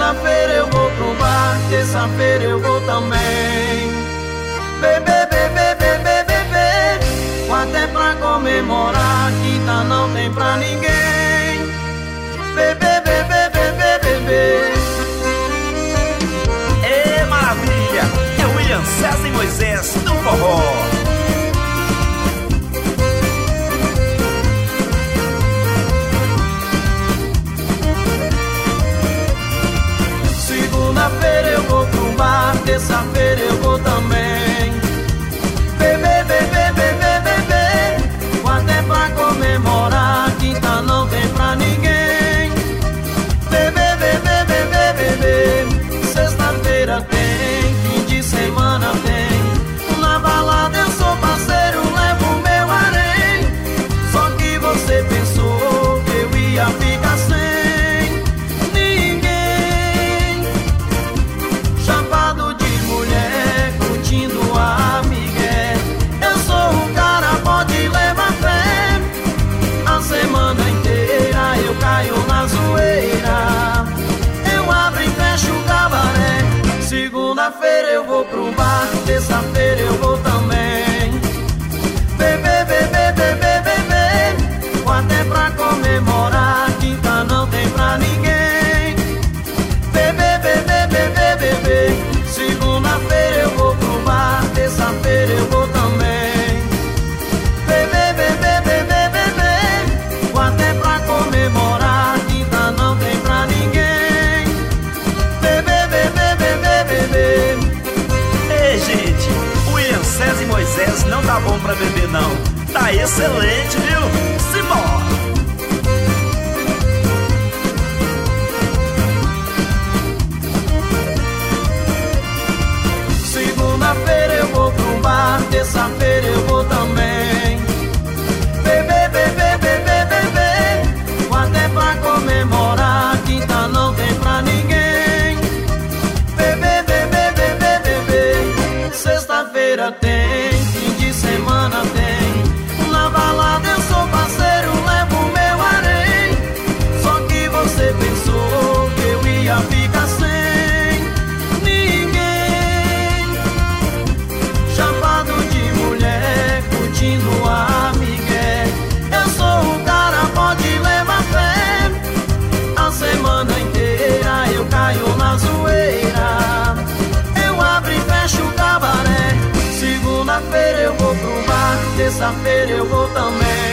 Segunda-feira eu vou pro bar, terça-feira eu vou também. Bebê, bebê, bebê, bebê, quarta é pra comemorar, quinta não tem pra ninguém. Bebê, bebê, bebê, bebê. É maravilha, é William César e Moisés do forró. Segunda-feira eu vou pro bar, terça-feira eu vou também. Bebê, bebê, bebê, bebê, quarta é pra comemorar, quinta não tem pra ninguém. Bebê, bebê, bebê, bebê, sexta-feira tem, fim de semana tem. Na balada eu sou parceiro, levo meu harém. Só que você pensou que eu ia ficar sem na zoeira. Eu abro e fecho o cabaré. Segunda-feira eu vou pro bar, terça-feira eu vou também. Bebê, bebê, bebê, bebê, quarta é pra comemorar, quinta não tem pra ninguém. Bebê, bebê, bebê, bebê, segunda-feira eu vou pro bar, terça-feira eu vou também. Bebê, bebê, bebê, bebê, quarta é pra comemorar, César e Moisés não tá bom pra beber não. Tá excelente, viu? Simbora! Segunda-feira eu vou pro bar, terça-feira eu vou também. Bebê, bebê, bebê, bebê, quarta é pra comemorar, quinta não tem pra ninguém. Bebê, bebê, bebê, bebê, sexta-feira tem, fim de semana tem. Na balada eu sou parceiro, levo meu harém. Só que você pensou que eu ia ficar sem ninguém. Chapado de mulher, curtindo a migué. Eu sou o cara, pode levar fé. A semana inteira eu caio na zoeira. Eu abro e fecho o cabaré. Segunda-feira eu vou pro bar, terça-feira eu vou também.